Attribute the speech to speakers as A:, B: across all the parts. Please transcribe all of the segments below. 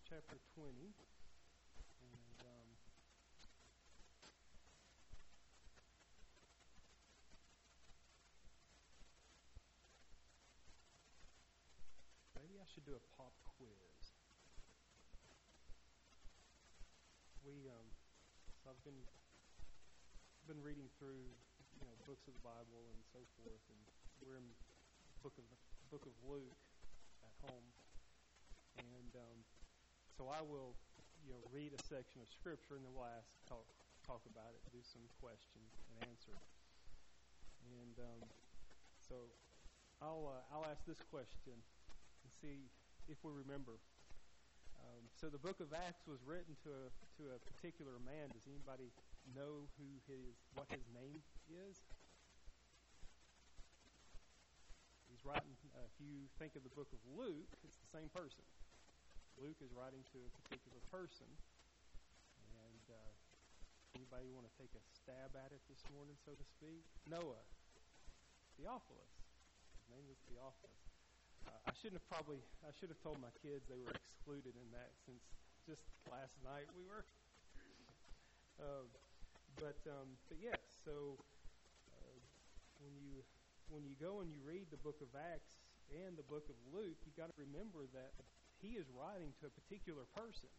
A: chapter 20. And maybe I should do a pop quiz. So I've been reading through, books of the Bible and so forth, and we're in book of Luke at home, and so I will, read a section of Scripture, and then we'll talk about it, do some questions and answer. And so I'll ask this question and see if we remember. So the book of Acts was written to a particular man. Does anybody know what his name is? He's writing. If you think of the book of Luke, it's the same person. Luke is writing to a particular person. And anybody want to take a stab at it this morning, so to speak? Noah, Theophilus. His name was Theophilus. I should have told my kids they were excluded in that, since just last night we were. But yes. So when you go and you read the book of Acts and the book of Luke, you got to remember that he is writing to a particular person,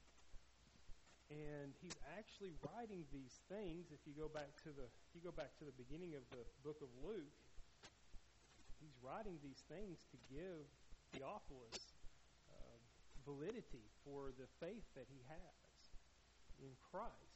A: and he's actually writing these things. If you go back to the beginning of the book of Luke, he's writing these things to give Theophilus validity for the faith that he has in Christ.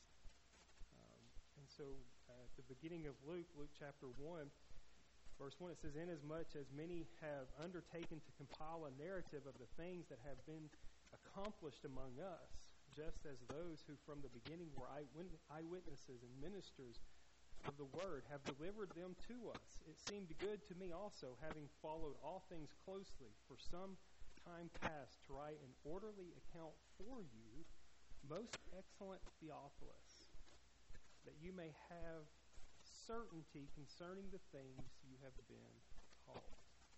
A: And so at the beginning of Luke chapter 1, verse 1, it says, "Inasmuch as many have undertaken to compile a narrative of the things that have been accomplished among us, just as those who from the beginning were eyewitnesses and ministers of the word have delivered them to us. It seemed good to me also, having followed all things closely for some time past, to write an orderly account for you, most excellent Theophilus, that you may have certainty concerning the things you have been taught."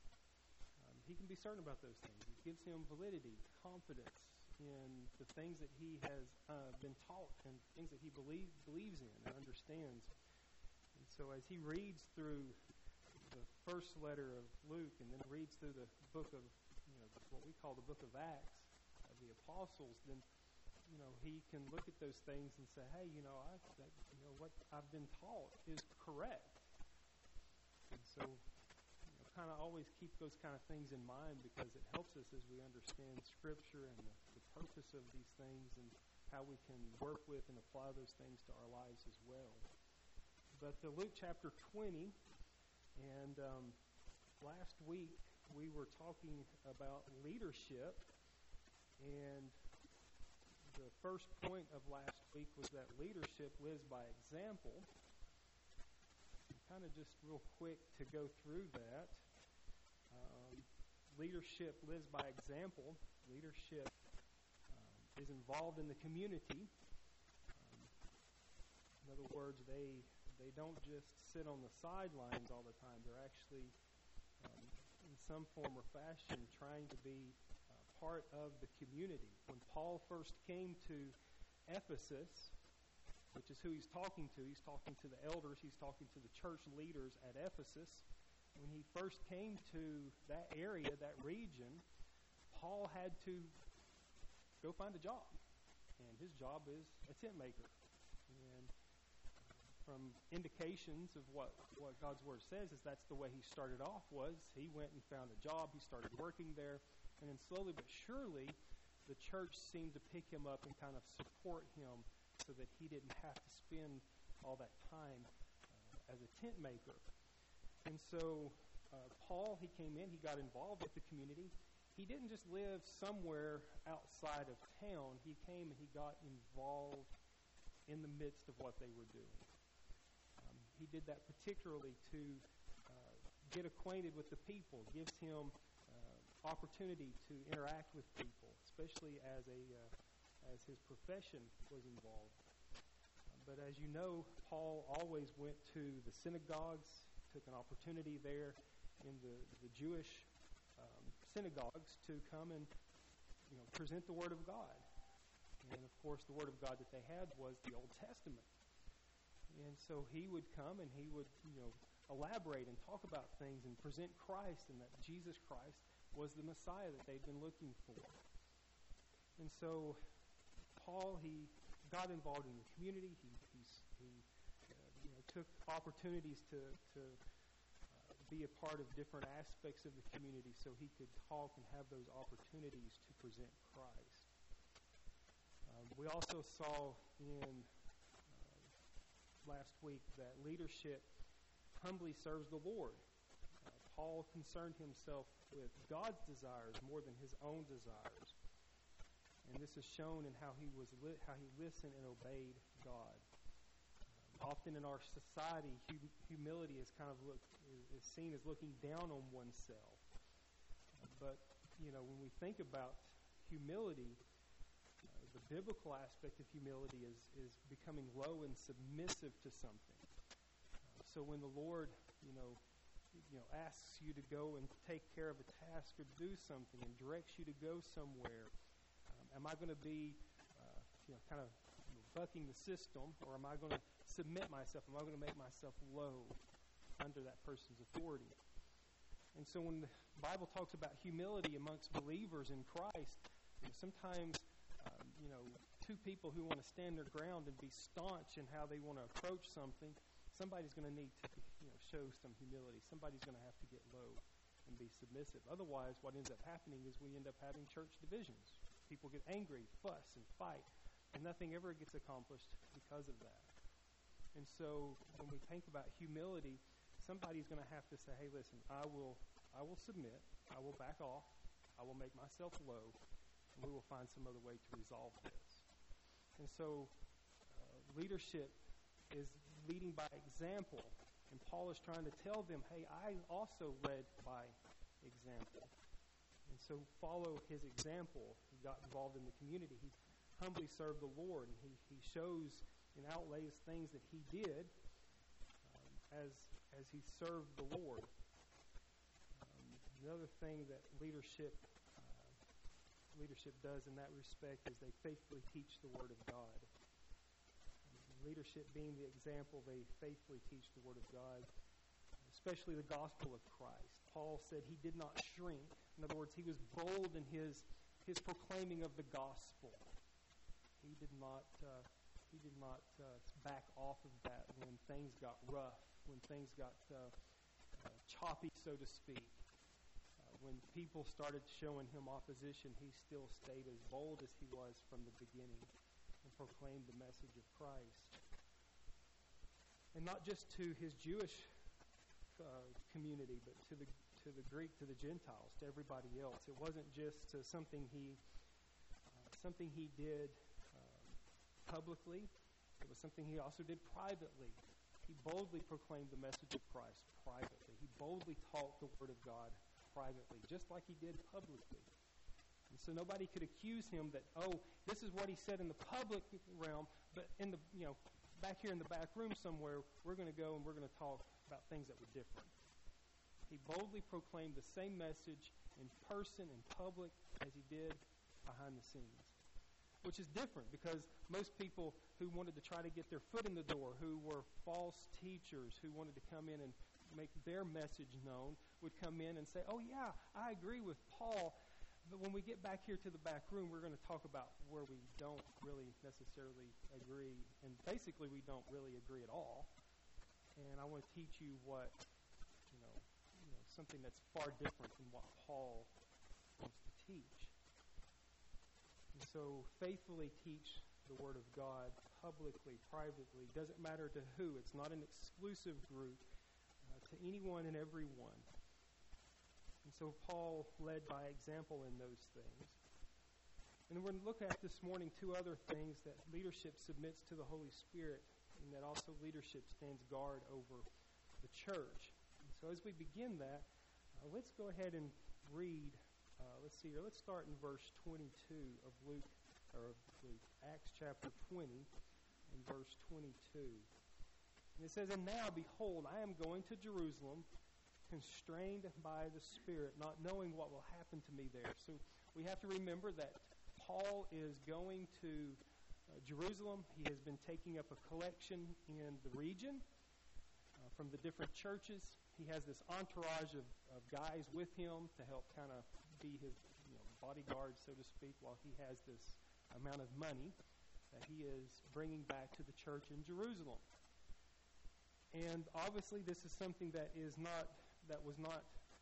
A: He can be certain about those things. It gives him validity, confidence in the things that he has been taught and things that he believes in and understands. And so as he reads through the first letter of Luke and then reads through the book of, what we call the book of Acts, of the apostles, then he can look at those things and say, hey, what I've been taught is correct. And so, kind of always keep those kind of things in mind, because it helps us as we understand Scripture and the purpose of these things and how we can work with and apply those things to our lives as well. But Luke chapter 20, and last week we were talking about leadership, and the first point of last week was that leadership lives by example. Kind of just real quick to go through that. Leadership lives by example. Leadership is involved in the community. In other words, they don't just sit on the sidelines all the time. They're actually, in some form or fashion, trying to be part of the community. When Paul first came to Ephesus, which is who he's talking to the elders, he's talking to the church leaders at Ephesus. When he first came to that area, that region, Paul had to go find a job. And his job is a tent maker. And from indications of what God's Word says is that's the way he started off was. He went and found a job. He started working there. And then slowly but surely, the church seemed to pick him up and kind of support him so that he didn't have to spend all that time as a tent maker. And so Paul, he came in, he got involved with the community. He didn't just live somewhere outside of town. He came and he got involved in the midst of what they were doing. He did that particularly to get acquainted with the people, gives him opportunity to interact with people, especially as his profession was involved. But as you know, Paul always went to the synagogues, took an opportunity there in the Jewish synagogues to come and present the Word of God. And, of course, the Word of God that they had was the Old Testament. And so he would come and he would, elaborate and talk about things and present Christ, and that Jesus Christ was the Messiah that they'd been looking for. And so Paul, he got involved in the community. He took opportunities to be a part of different aspects of the community so he could talk and have those opportunities to present Christ. We also saw in last week that leadership humbly serves the Lord. Paul concerned himself with God's desires more than his own desires. And this is shown in how he listened and obeyed God. Often in our society, humility is is seen as looking down on oneself. But when we think about humility, the biblical aspect of humility is becoming low and submissive to something. So when the Lord, asks you to go and take care of a task or do something and directs you to go somewhere, am I going to be, kind of bucking the system, or am I going to submit myself? Am I going to make myself low under that person's authority? And so when the Bible talks about humility amongst believers in Christ, sometimes, two people who want to stand their ground and be staunch in how they want to approach something, somebody's going to need to, show some humility. Somebody's going to have to get low and be submissive. Otherwise, what ends up happening is we end up having church divisions. People get angry, fuss, and fight, and nothing ever gets accomplished because of that. And so when we think about humility, somebody's going to have to say, hey, listen, I will submit, I will back off, I will make myself low, and we will find some other way to resolve this. And so leadership is leading by example. And Paul is trying to tell them, hey, I also led by example. And so follow his example. He got involved in the community. He humbly served the Lord. And he shows and outlays things that he did as he served the Lord. Another thing that leadership does in that respect is they faithfully teach the Word of God. Leadership being the example, they faithfully teach the Word of God, especially the gospel of Christ. Paul said he did not shrink. In other words, he was bold in his proclaiming of the gospel. He did not back off of that when things got rough, when things got choppy, so to speak. When people started showing him opposition, he still stayed as bold as he was from the beginning and proclaimed the message of Christ. And not just to his Jewish community, but to the Greek, to the Gentiles, to everybody else. It wasn't just something he did publicly. It was something he also did privately. He boldly proclaimed the message of Christ privately. He boldly taught the Word of God privately, just like he did publicly. And so nobody could accuse him that, this is what he said in the public realm, but in the, back here in the back room somewhere, we're going to go and we're going to talk about things that were different. He boldly proclaimed the same message in person, in public, as he did behind the scenes. Which is different because most people who wanted to try to get their foot in the door, who were false teachers, who wanted to come in and make their message known, would come in and say, oh yeah, I agree with Paul, but when we get back here to the back room, we're going to talk about where we don't really necessarily agree, and basically we don't really agree at all. And I want to teach you what, something that's far different than what Paul wants to teach. And so faithfully teach the Word of God publicly, privately. Doesn't matter to who. It's not an exclusive group to anyone and everyone. And so Paul led by example in those things. And we're going to look at this morning two other things: that leadership submits to the Holy Spirit, and that also leadership stands guard over the church. And so as we begin that, let's go ahead and read. Let's see here. Let's start in verse 22 of Acts chapter 20, and verse 22. And it says, "And now, behold, I am going to Jerusalem, constrained by the Spirit, not knowing what will happen to me there." So we have to remember that Paul is going to Jerusalem. He has been taking up a collection in the region from the different churches. He has this entourage of guys with him to help kind of be his bodyguard, so to speak, while he has this amount of money that he is bringing back to the church in Jerusalem. And obviously this is something that was not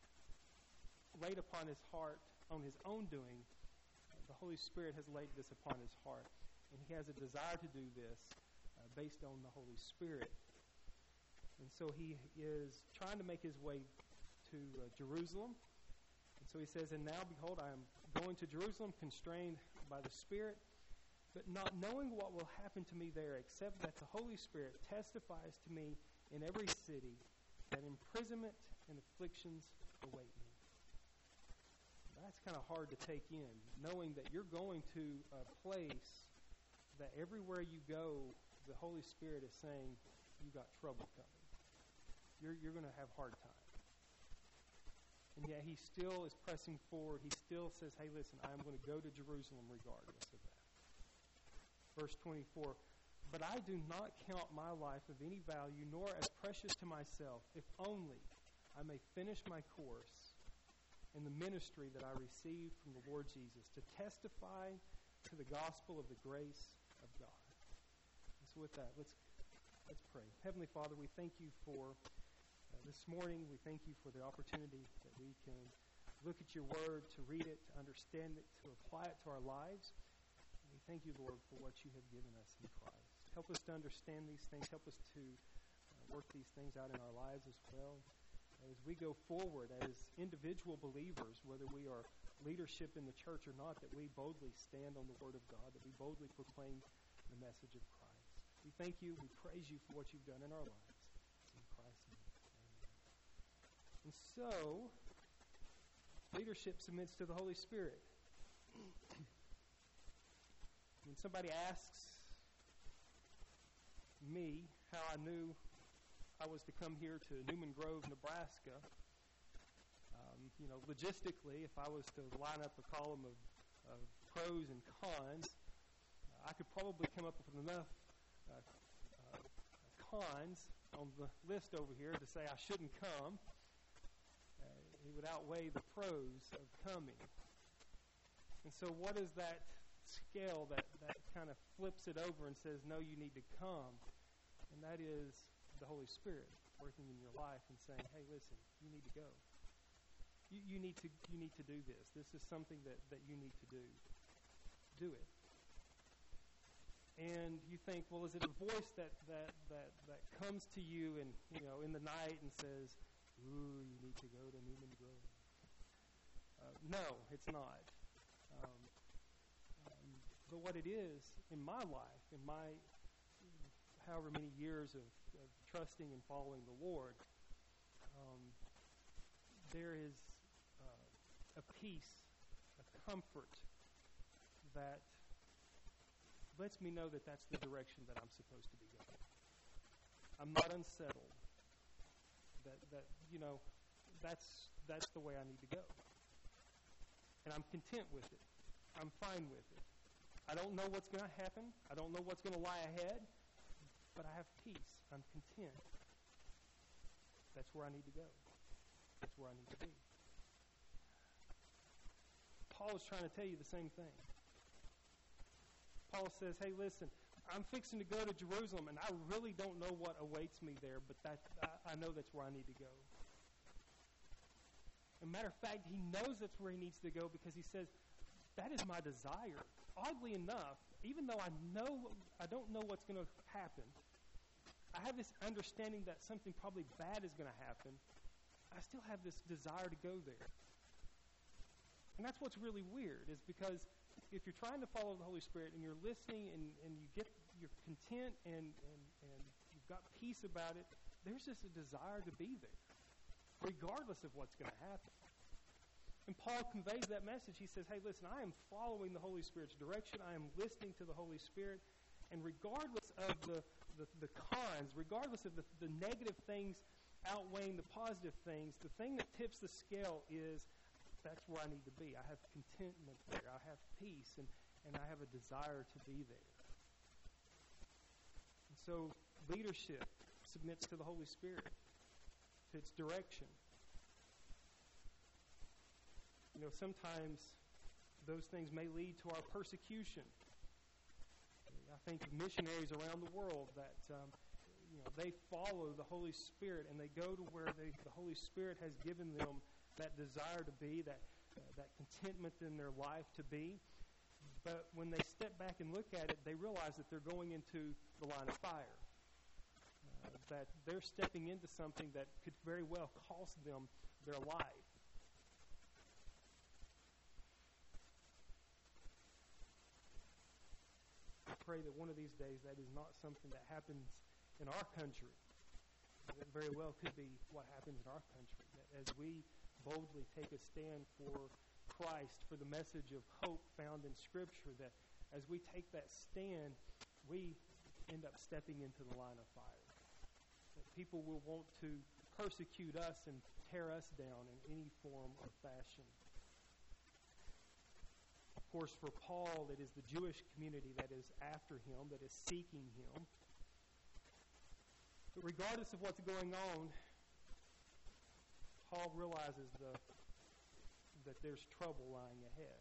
A: laid upon his heart on his own doing. The Holy Spirit has laid this upon his heart, and he has a desire to do this based on the Holy Spirit. And so he is trying to make his way to Jerusalem. And so he says, "And now, behold, I am going to Jerusalem, constrained by the Spirit, but not knowing what will happen to me there, except that the Holy Spirit testifies to me in every city that imprisonment and afflictions await me." That's kind of hard to take in, knowing that you're going to a place that everywhere you go, the Holy Spirit is saying, you got trouble coming. You're going to have a hard time. And yet he still is pressing forward. He still says, hey, listen, I'm going to go to Jerusalem regardless of that. Verse 24, "But I do not count my life of any value, nor as precious to myself, if only I may finish my course in the ministry that I received from the Lord Jesus, to testify to the gospel of the grace of God." And so with that, let's pray. Heavenly Father, we thank you for this morning. We thank you for the opportunity that we can look at your word, to read it, to understand it, to apply it to our lives. We thank you, Lord, for what you have given us in Christ. Help us to understand these things. Help us to work these things out in our lives as well. As we go forward as individual believers, whether we are leadership in the church or not, that we boldly stand on the Word of God, that we boldly proclaim the message of Christ. We thank you. We praise you for what you've done in our lives. In Christ's name, amen. And so, leadership submits to the Holy Spirit. When somebody asks me how I knew I was to come here to Newman Grove, Nebraska, logistically, if I was to line up a column of pros and cons, I could probably come up with enough cons on the list over here to say I shouldn't come. It would outweigh the pros of coming. And so what is that scale that kind of flips it over and says, no, you need to come? And that is the Holy Spirit working in your life and saying, hey, listen, you need to go. You need to do this. This is something that you need to do. Do it. And you think, well, is it a voice that comes to you and in the night and says, ooh, you need to go to Newman Grove? No, it's not. But what it is in my life, in my however many years of trusting and following the Lord, there is a peace, a comfort that lets me know that that's the direction that I'm supposed to be going. I'm not unsettled. That's the way I need to go. And I'm content with it. I'm fine with it. I don't know what's going to happen. I don't know what's going to lie ahead. But I have peace. I'm content. That's where I need to go. That's where I need to be. Paul is trying to tell you the same thing. Paul says, hey, listen, I'm fixing to go to Jerusalem, and I really don't know what awaits me there, but I know that's where I need to go. As a matter of fact, he knows that's where he needs to go because he says, that is my desire. Oddly enough, even though I don't know what's going to happen, I have this understanding that something probably bad is going to happen. I still have this desire to go there. And that's what's really weird, is because if you're trying to follow the Holy Spirit and you're listening and you're content and you've got peace about it, there's just a desire to be there, regardless of what's going to happen. And Paul conveys that message. He says, hey, listen, I am following the Holy Spirit's direction. I am listening to the Holy Spirit. And regardless of the cons, regardless of the negative things outweighing the positive things, the thing that tips the scale is that's where I need to be. I have contentment there. I have peace, and I have a desire to be there. And so leadership submits to the Holy Spirit, to its direction. Sometimes those things may lead to our persecution. I think of missionaries around the world that they follow the Holy Spirit, and they go to where the Holy Spirit has given them that desire to be, that contentment in their life to be. But when they step back and look at it, they realize that they're going into the line of fire, that they're stepping into something that could very well cost them their life. I pray that one of these days that is not something that happens in our country. It very well could be what happens in our country. That as we boldly take a stand for Christ, for the message of hope found in Scripture, that as we take that stand, we end up stepping into the line of fire. That people will want to persecute us and tear us down in any form or fashion. Of course, for Paul, it is the Jewish community that is after him, that is seeking him. But regardless of what's going on, Paul realizes that there's trouble lying ahead.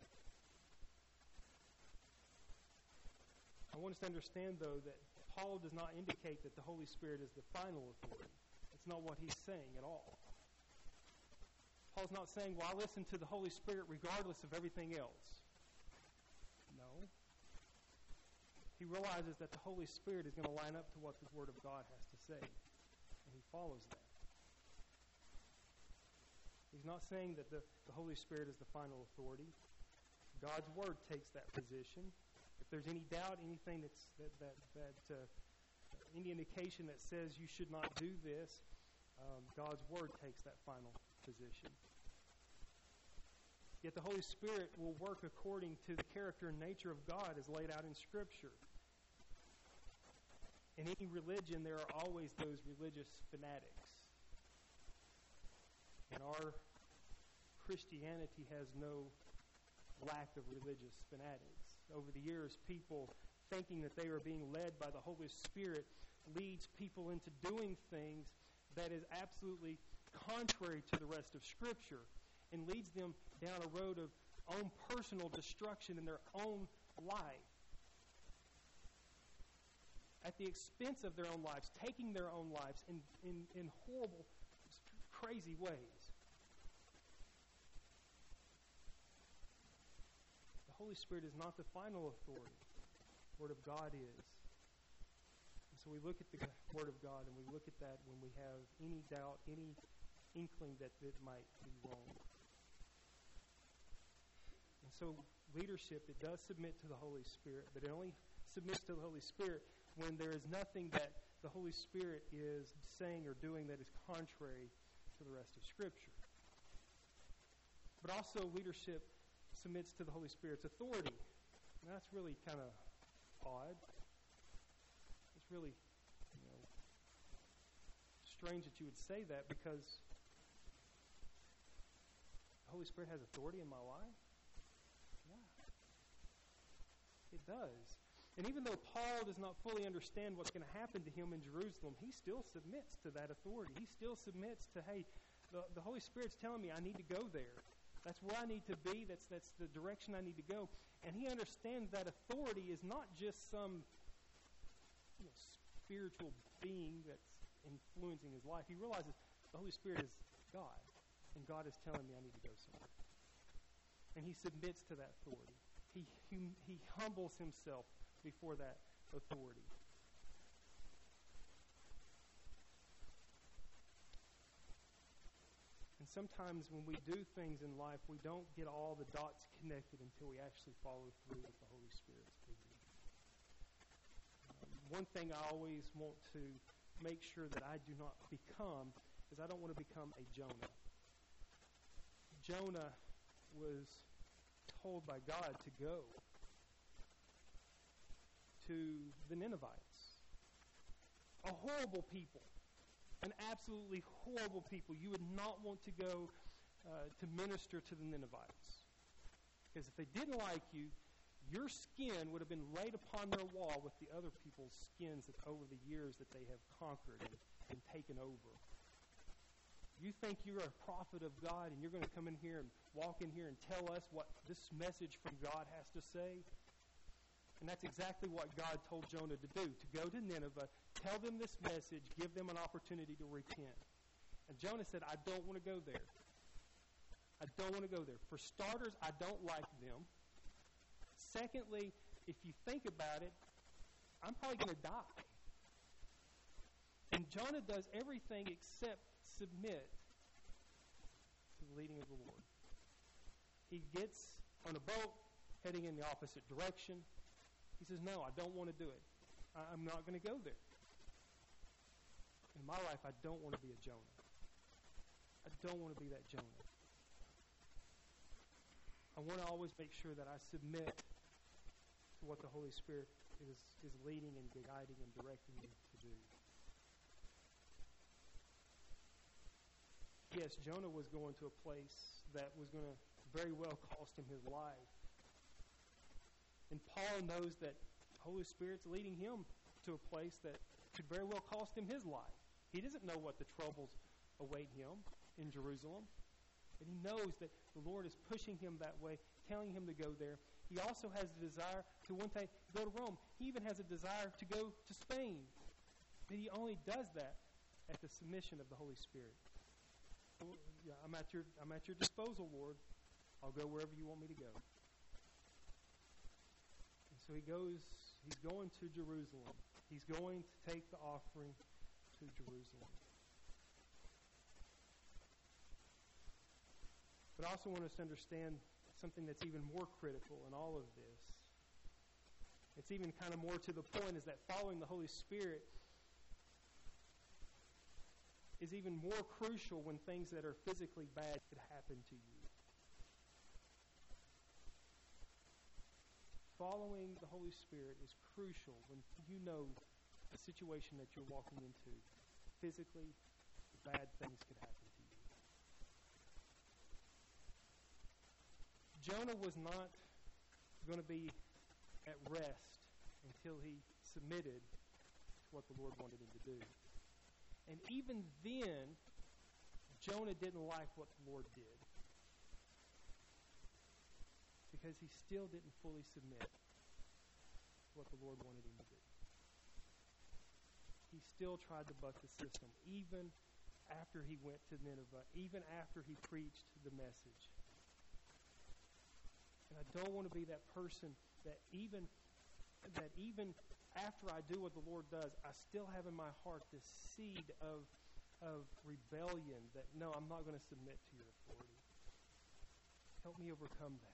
A: I want us to understand, though, that Paul does not indicate that the Holy Spirit is the final authority. That's not what he's saying at all. Paul's not saying, well, I listen to the Holy Spirit regardless of everything else. No. He realizes that the Holy Spirit is going to line up to what the Word of God has to say, and he follows that. He's not saying that the Holy Spirit is the final authority. God's Word takes that position. If there's any doubt, anything any indication that says you should not do this, God's Word takes that final position. Yet the Holy Spirit will work according to the character and nature of God as laid out in Scripture. In any religion, there are always those religious fanatics. And our Christianity has no lack of religious fanatics. Over the years, people thinking that they are being led by the Holy Spirit leads people into doing things that is absolutely contrary to the rest of Scripture, and leads them down a road of own personal destruction in their own life, at the expense of their own lives, taking their own lives in horrible, crazy ways. The Holy Spirit is not the final authority. The Word of God is. And so we look at the Word of God, and we look at that when we have any doubt, any inkling that it might be wrong. And so leadership, it does submit to the Holy Spirit, but it only submits to the Holy Spirit when there is nothing that the Holy Spirit is saying or doing that is contrary to the rest of Scripture. But also leadership submits to the Holy Spirit's authority. And that's really kind of odd. It's really, strange that you would say that, because the Holy Spirit has authority in my life. It does. And even though Paul does not fully understand what's going to happen to him in Jerusalem, he still submits to that authority. He still submits to, hey, the Holy Spirit's telling me I need to go there. That's where I need to be. That's the direction I need to go. And he understands that authority is not just some spiritual being that's influencing his life. He realizes the Holy Spirit is God, and God is telling me I need to go somewhere. And he submits to that authority. He humbles himself before that authority. And sometimes when we do things in life, we don't get all the dots connected until we actually follow through with the Holy Spirit's leading. One thing I always want to make sure that I do not become is I don't want to become a Jonah. Jonah was told by God to go to the Ninevites, a horrible people, an absolutely horrible people. You would not want to go to minister to the Ninevites. Because if they didn't like you, your skin would have been laid upon their wall with the other people's skins that over the years that they have conquered and taken over. You think you're a prophet of God and you're going to come in here and walk in here and tell us what this message from God has to say? And that's exactly what God told Jonah to do, to go to Nineveh, tell them this message, give them an opportunity to repent. And Jonah said, I don't want to go there. I don't want to go there. For starters, I don't like them. Secondly, if you think about it, I'm probably going to die. And Jonah does everything except submit to the leading of the Lord. He gets on a boat heading in the opposite direction. He says, no, I don't want to do it. I'm not going to go there. In my life, I don't want to be a Jonah. I don't want to be that Jonah. I want to always make sure that I submit to what the Holy Spirit is leading and guiding and directing me to do. Yes, Jonah was going to a place that was going to very well cost him his life. And Paul knows that the Holy Spirit's leading him to a place that could very well cost him his life. He doesn't know what the troubles await him in Jerusalem. And he knows that the Lord is pushing him that way, telling him to go there. He also has a desire to one day go to Rome. He even has a desire to go to Spain. But he only does that at the submission of the Holy Spirit. Yeah, I'm at your disposal, Lord. I'll go wherever you want me to go. And so he's going to Jerusalem. He's going to take the offering to Jerusalem. But I also want us to understand something that's even more critical in all of this. It's even kind of more to the point, is that following the Holy Spirit is even more crucial when things that are physically bad could happen to you. Following the Holy Spirit is crucial when you know the situation that you're walking into. Physically, bad things could happen to you. Jonah was not going to be at rest until he submitted to what the Lord wanted him to do. And even then, Jonah didn't like what the Lord did, because he still didn't fully submit to what the Lord wanted him to do. He still tried to buck the system, even after he went to Nineveh, even after he preached the message. And I don't want to be that person that even after I do what the Lord does, I still have in my heart this seed of rebellion that, no, I'm not going to submit to your authority. Help me overcome that.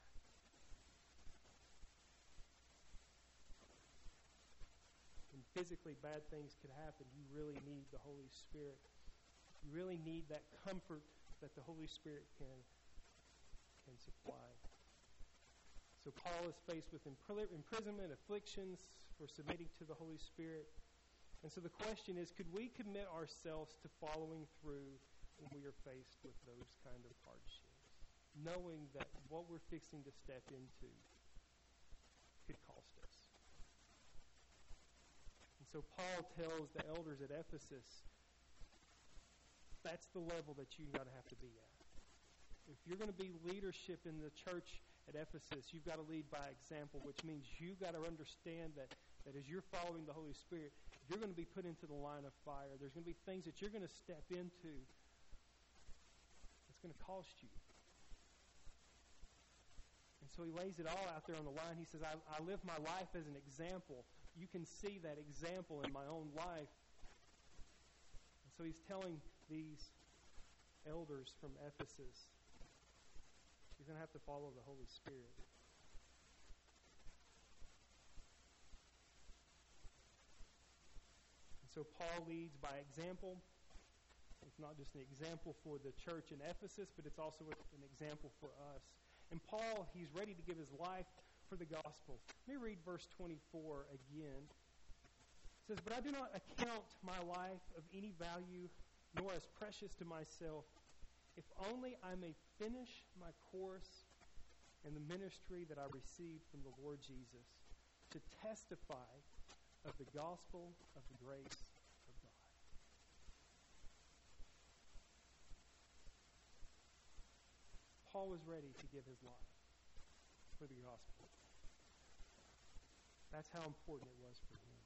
A: When physically bad things could happen, you really need the Holy Spirit. You really need that comfort that the Holy Spirit can supply. So Paul is faced with imprisonment, afflictions for submitting to the Holy Spirit. And so the question is, could we commit ourselves to following through when we are faced with those kind of hardships, knowing that what we're fixing to step into could cost us? And so Paul tells the elders at Ephesus, that's the level that you've got to have to be at. If you're going to be leadership in the church at Ephesus, you've got to lead by example, which means you've got to understand that as you're following the Holy Spirit, you're going to be put into the line of fire. There's going to be things that you're going to step into that's going to cost you. And so he lays it all out there on the line. He says, I live my life as an example. You can see that example in my own life. And so he's telling these elders from Ephesus, you're going to have to follow the Holy Spirit. And so Paul leads by example. It's not just an example for the church in Ephesus, but it's also an example for us. And Paul, he's ready to give his life for the gospel. Let me read verse 24 again. It says, "But I do not account my life of any value, nor as precious to myself, if only I may finish my course in the ministry that I received from the Lord Jesus, to testify of the gospel of the grace of God. Paul was ready to give his life for the gospel. That's how important it was for him.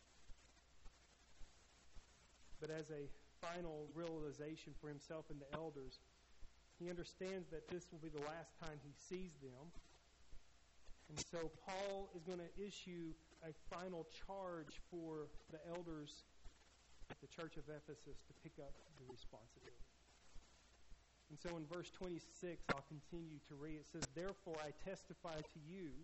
A: But as a final realization for himself and the elders, he understands that this will be the last time he sees them. And so Paul is going to issue a final charge for the elders at the church of Ephesus to pick up the responsibility. And so in verse 26, I'll continue to read. It says, "Therefore I testify to you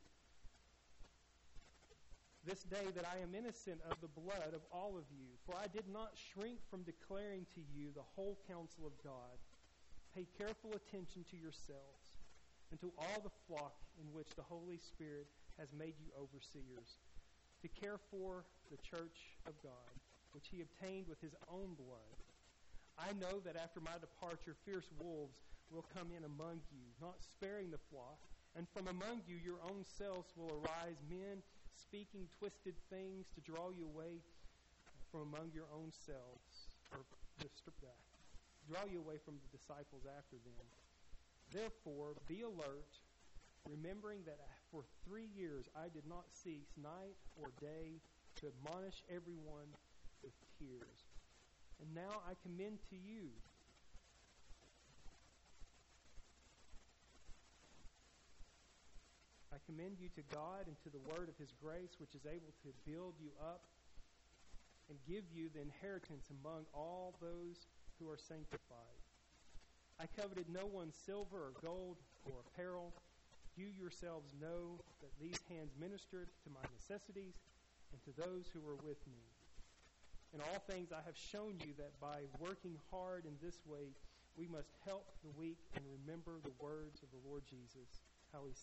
A: this day that I am innocent of the blood of all of you. For I did not shrink from declaring to you the whole counsel of God. Pay careful attention to yourselves and to all the flock in which the Holy Spirit has made you overseers, to care for the church of God, which he obtained with his own blood. I know that after my departure fierce wolves will come in among you, not sparing the flock, and from among you your own selves will arise men speaking twisted things to draw you away from among your own selves, or draw you away from the disciples after them. Therefore, be alert, remembering that for 3 years I did not cease night or day to admonish everyone with tears. And now I commend to you to God and to the word of his grace, which is able to build you up and give you the inheritance among all those who are sanctified. I coveted no one's silver or gold or apparel. You yourselves know that these hands ministered to my necessities and to those who were with me. In all things I have shown you that by working hard in this way, we must help the weak and remember the words of the Lord Jesus, how he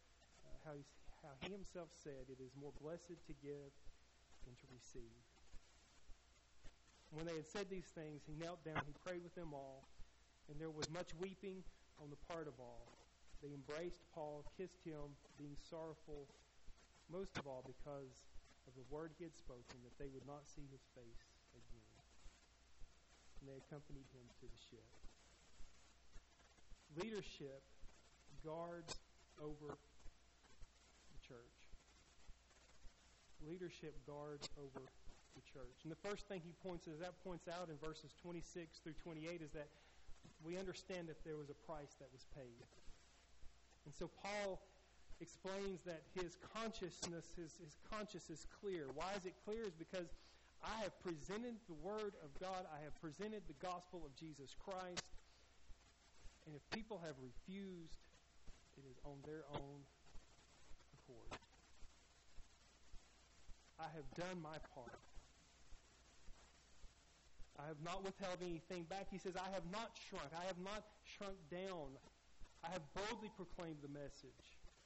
A: himself said, it is more blessed to give than to receive. When they had said these things, he knelt down, he prayed with them all, and there was much weeping on the part of all. They embraced Paul, kissed him, being sorrowful, most of all because of the word he had spoken, that they would not see his face again. And they accompanied him to the ship. Leadership guards over the church. Leadership guards over the church. And the first thing he points out in verses 26 through 28 is that we understand that there was a price that was paid. And so Paul explains that his conscience is clear. Why is it clear? Is because I have presented the Word of God. I have presented the gospel of Jesus Christ. And if people have refused, it is on their own accord. I have done my part. I have not withheld anything back. He says, I have not shrunk. I have not shrunk down. I have boldly proclaimed the message.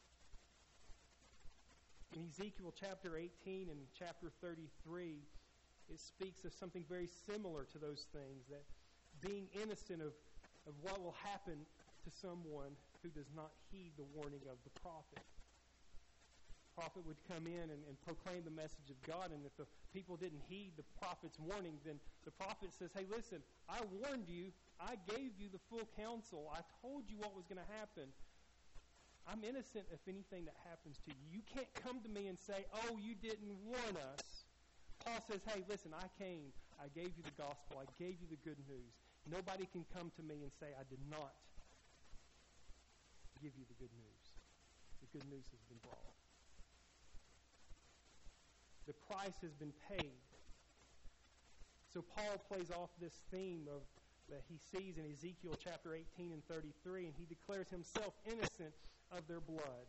A: In Ezekiel chapter 18 and chapter 33, it speaks of something very similar to those things, that being innocent of what will happen to someone who does not heed the warning of the prophet. The prophet would come in and proclaim the message of God, and if the people didn't heed the prophet's warning, then the prophet says, hey, listen, I warned you. I gave you the full counsel. I told you what was going to happen. I'm innocent of anything that happens to you. You can't come to me and say, oh, you didn't warn us. Paul says, hey, listen, I came. I gave you the gospel. I gave you the good news. Nobody can come to me and say, I did not give you the good news. The good news has been brought. The price has been paid. So Paul plays off this theme that he sees in Ezekiel chapter 18 and 33, and he declares himself innocent of their blood.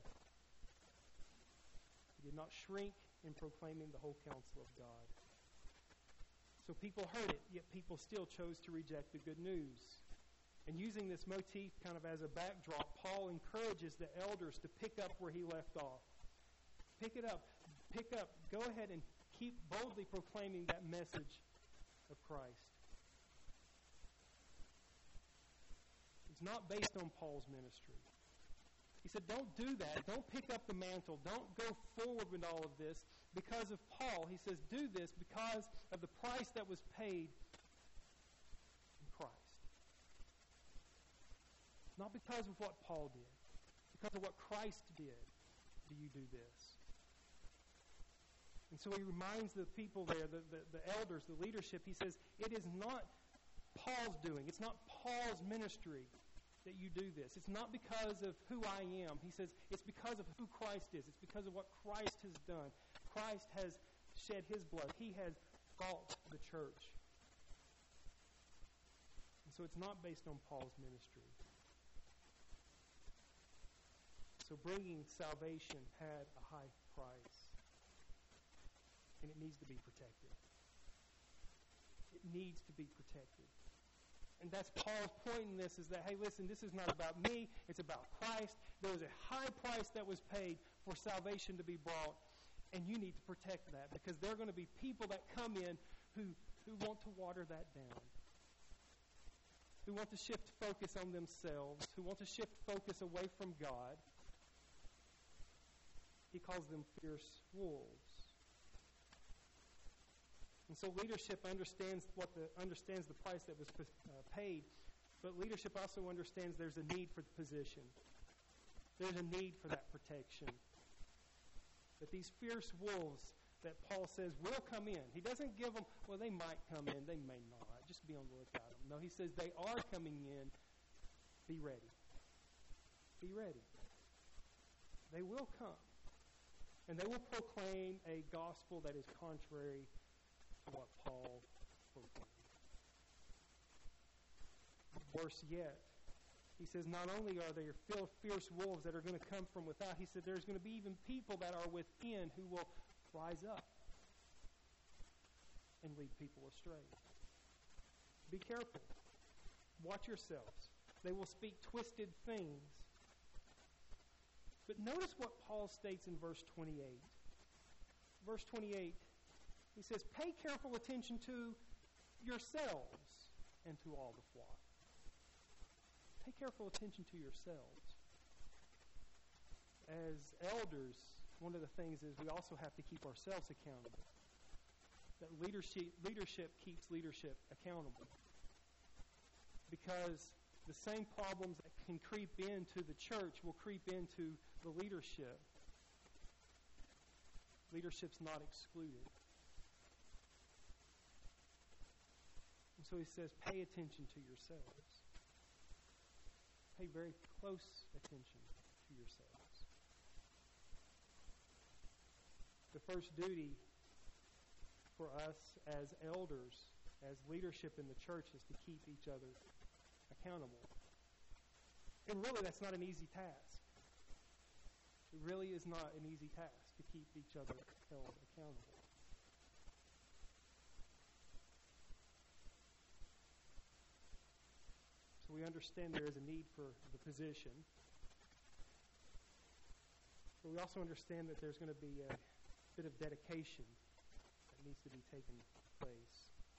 A: He did not shrink in proclaiming the whole counsel of God. So people heard it, yet people still chose to reject the good news. And using this motif kind of as a backdrop, Paul encourages the elders to pick up where he left off. Pick it up. Pick up. Go ahead and keep boldly proclaiming that message of Christ. not based on Paul's ministry. He said, don't do that. Don't pick up the mantle. Don't go forward with all of this because of Paul. He says, do this because of the price that was paid in Christ. Not because of what Paul did. Because of what Christ did, do you do this. And so he reminds the people there, the elders, the leadership, he says, it is not Paul's doing. It's not Paul's ministry that you do this. It's not because of who I am. He says it's because of who Christ is. It's because of what Christ has done. Christ has shed his blood. He has bought the church. And so it's not based on Paul's ministry. So bringing salvation had a high price. And it needs to be protected. It needs to be protected. And that's Paul's point in this, is that, hey, listen, this is not about me. It's about Christ. There was a high price that was paid for salvation to be brought, and you need to protect that because there are going to be people that come in who want to water that down, who want to shift focus on themselves, who want to shift focus away from God. He calls them fierce wolves. And so leadership understands the price that was paid, but leadership also understands there's a need for the position. There's a need for that protection. That these fierce wolves that Paul says will come in. He doesn't give them, well, they might come in, they may not. Just be on the lookout. No, he says they are coming in. Be ready. Be ready. They will come. And they will proclaim a gospel that is contrary to what Paul proclaimed. Worse yet, he says not only are there fierce wolves that are going to come from without, he said there's going to be even people that are within who will rise up and lead people astray. Be careful. Watch yourselves. They will speak twisted things. But notice what Paul states in verse 28. Verse 28, he says, pay careful attention to yourselves and to all the flock. Pay careful attention to yourselves. As elders, one of the things is we also have to keep ourselves accountable. That leadership keeps leadership accountable. Because the same problems that can creep into the church will creep into the leadership. Leadership's not excluded. And so he says, pay attention to yourselves. Pay very close attention to yourselves. The first duty for us as elders, as leadership in the church, is to keep each other accountable. And really, that's not an easy task. It really is not an easy task to keep each other held accountable. So we understand there is a need for the position. But we also understand that there's going to be a bit of dedication that needs to be taking place.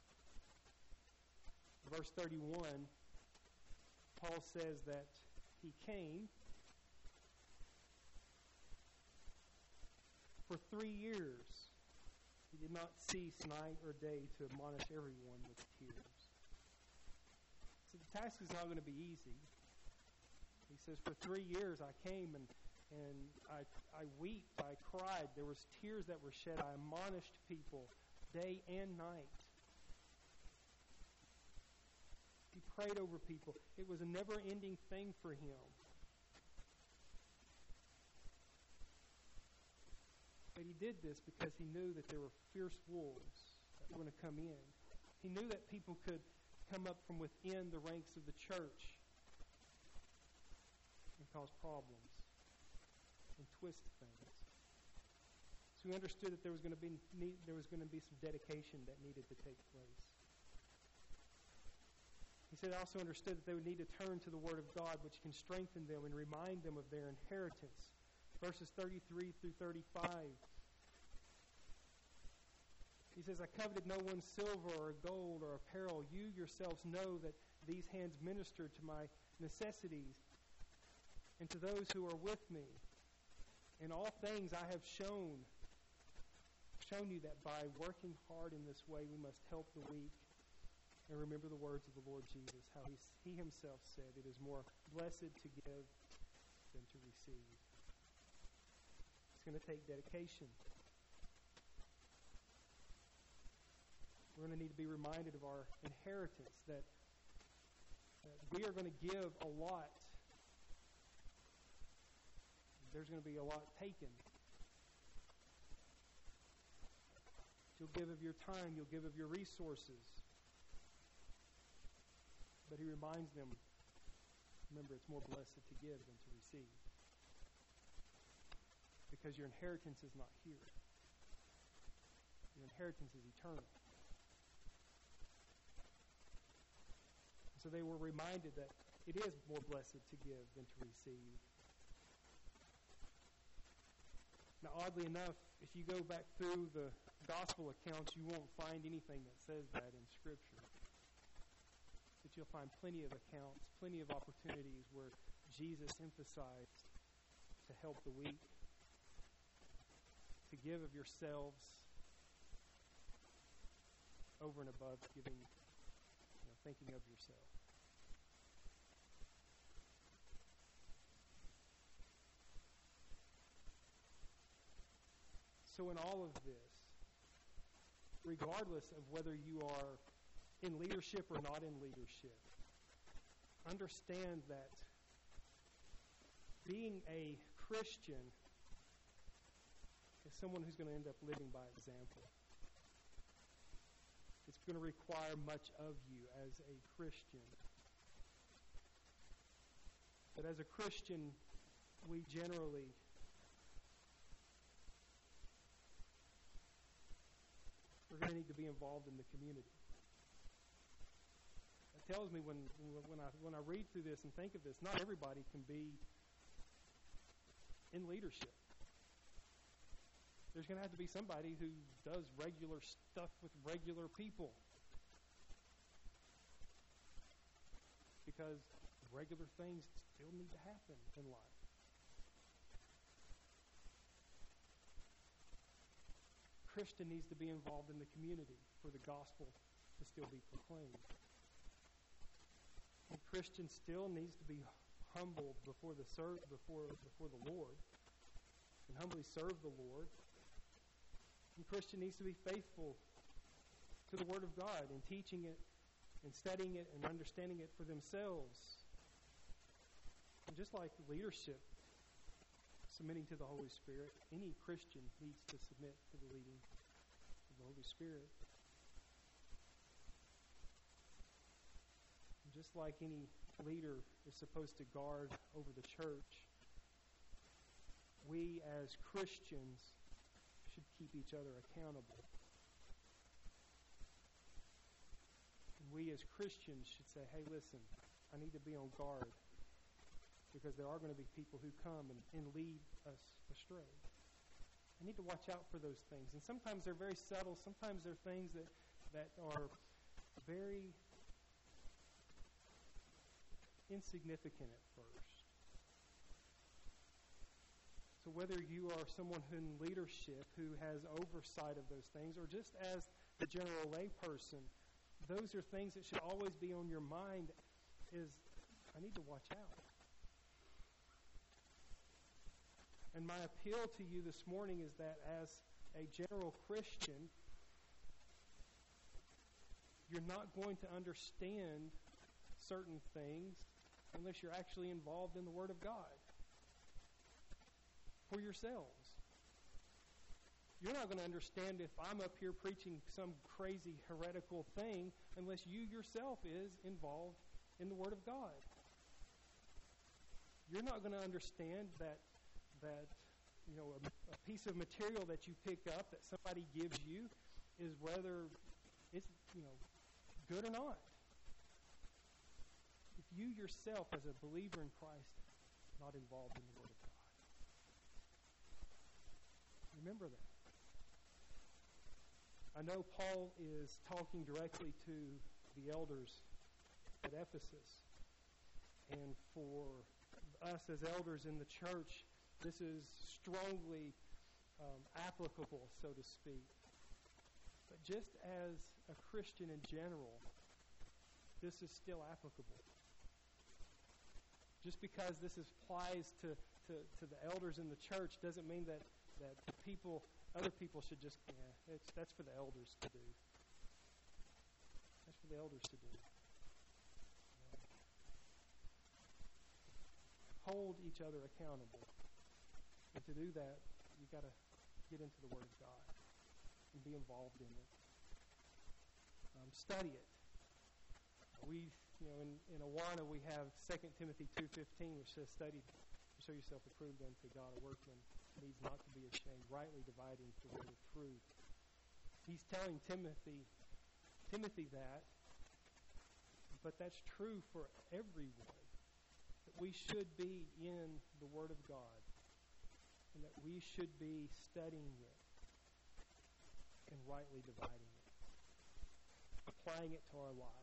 A: Verse 31, Paul says that he came for 3 years. He did not cease night or day to admonish everyone with tears. So the task is not going to be easy. He says, for 3 years I came and I wept, I cried. There was tears that were shed. I admonished people day and night. He prayed over people. It was a never-ending thing for him. But he did this because he knew that there were fierce wolves that were going to come in. He knew that people could come up from within the ranks of the church and cause problems and twist things. So he understood that there was going to be some dedication that needed to take place. He said, I also understood that they would need to turn to the Word of God, which can strengthen them and remind them of their inheritance. Verses 33 through 35. He says, I coveted no one's silver or gold or apparel. You yourselves know that these hands ministered to my necessities, and to those who are with me. In all things I have shown you that by working hard in this way we must help the weak. And remember the words of the Lord Jesus, how he himself said, it is more blessed to give than to receive. It's going to take dedication. We're going to need to be reminded of our inheritance, that we are going to give a lot. There's going to be a lot taken. You'll give of your time, you'll give of your resources. But he reminds them, remember, it's more blessed to give than to receive. Because your inheritance is not here. Your inheritance is eternal. So they were reminded that it is more blessed to give than to receive. Now, oddly enough, if you go back through the gospel accounts, you won't find anything that says that in Scripture. But you'll find plenty of accounts, plenty of opportunities where Jesus emphasized to help the weak, to give of yourselves over and above giving, thinking of yourself. So in all of this, regardless of whether you are in leadership or not in leadership, understand that being a Christian is someone who's going to end up living by example. It's going to require much of you as a Christian. But as a Christian, we generally we're going to need to be involved in the community. It tells me when I read through this and think of this, not everybody can be in leadership. There's going to have to be somebody who does regular stuff with regular people. Because regular things still need to happen in life. Christian needs to be involved in the community for the gospel to still be proclaimed. And Christian still needs to be humbled before the Lord and humbly serve the Lord. And Christian needs to be faithful to the Word of God and teaching it and studying it and understanding it for themselves. And just like leadership, submitting to the Holy Spirit, any Christian needs to submit to the leading of the Holy Spirit. And just like any leader is supposed to guard over the church, we as Christians should keep each other accountable. And we as Christians should say, hey, listen, I need to be on guard, because there are going to be people who come and lead us astray. I need to watch out for those things. And sometimes they're very subtle. Sometimes they're things that are very insignificant at first. So whether you are someone in leadership who has oversight of those things, or just as the general layperson, those are things that should always be on your mind, is I need to watch out. And my appeal to you this morning is that as a general Christian, you're not going to understand certain things unless you're actually involved in the Word of God for yourselves. You're not going to understand if I'm up here preaching some crazy heretical thing unless you yourself is involved in the Word of God. You're not going to understand that a piece of material that you pick up that somebody gives you is whether it's good or not. If you yourself as a believer in Christ are not involved in the Word of God. Remember that. I know Paul is talking directly to the elders at Ephesus. And for us as elders in the church, this is strongly applicable, so to speak. But just as a Christian in general, this is still applicable. Just because this applies to the elders in the church doesn't mean that other people should just, that's for the elders to do. That's for the elders to do. Hold each other accountable. And to do that, you've got to get into the Word of God and be involved in it. Study it. We, in Awana, we have 2 Timothy 2:15, which says, "Study, show yourself approved unto God, a workman needs not to be ashamed, rightly dividing the word of truth." He's telling Timothy that, but that's true for everyone. That we should be in the Word of God, and that we should be studying it and rightly dividing it, applying it to our lives.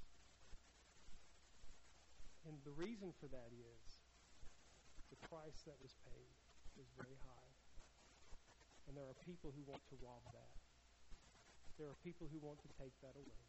A: And the reason for that is the price that was paid was very high. And there are people who want to rob that. There are people who want to take that away.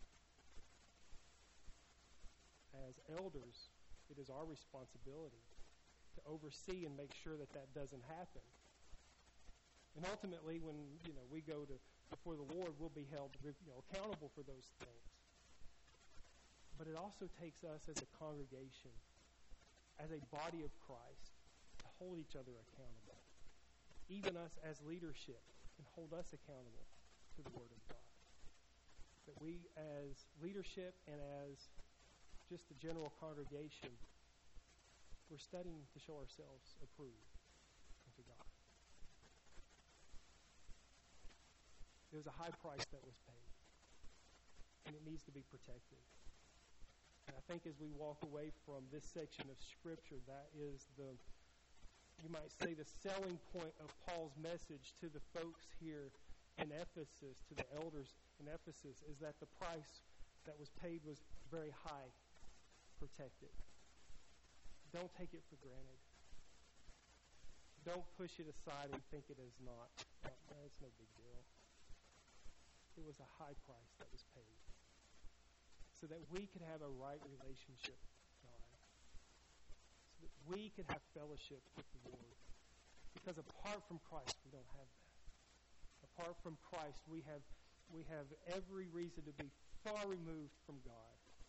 A: As elders, it is our responsibility to oversee and make sure that that doesn't happen. And ultimately, when we go before the Lord, we'll be held accountable for those things. But it also takes us as a congregation, as a body of Christ, to hold each other accountable. Even us as leadership can hold us accountable to the Word of God. That we as leadership and as just the general congregation, we're studying to show ourselves approved unto God. There was a high price that was paid, and it needs to be protected. And I think as we walk away from this section of Scripture, that is you might say, the selling point of Paul's message to the folks here in Ephesus, to the elders in Ephesus, is that the price that was paid was very high. Protect it. Don't take it for granted. Don't push it aside and think it is not. It's no big deal. It was a high price that was paid, so that we could have a right relationship with God, so that we could have fellowship with the Lord. Because apart from Christ, we don't have that. Apart from Christ, we have every reason to be far removed from God.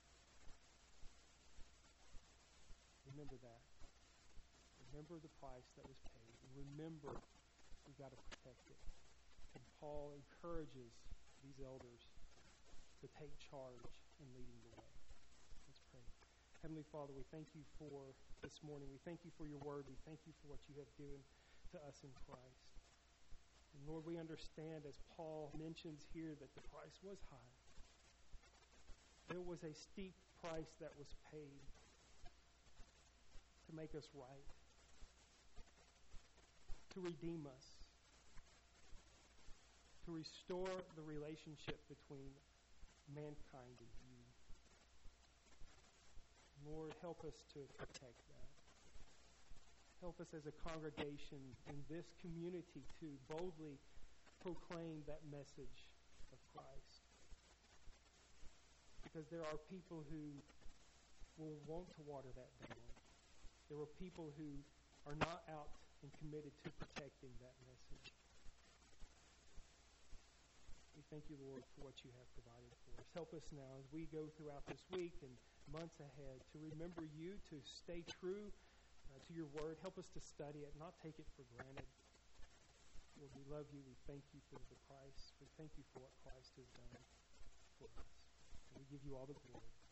A: Remember that. Remember the price that was paid. And remember, we've got to protect it. And Paul encourages these elders to take charge in leading the way. Let's pray. Heavenly Father, we thank you for this morning. We thank you for your word. We thank you for what you have given to us in Christ. And Lord, we understand, as Paul mentions here, that the price was high. There was a steep price that was paid to make us right, to redeem us, to restore the relationship between mankind and you. Lord, help us to protect that. Help us as a congregation in this community to boldly proclaim that message of Christ. Because there are people who will want to water that down. There are people who are not out and committed to protecting that message. We thank you, Lord, for what you have provided for us. Help us now as we go throughout this week and months ahead to remember you, to stay true to your word. Help us to study it, not take it for granted. Lord, we love you. We thank you for the price. We thank you for what Christ has done for us. And we give you all the glory.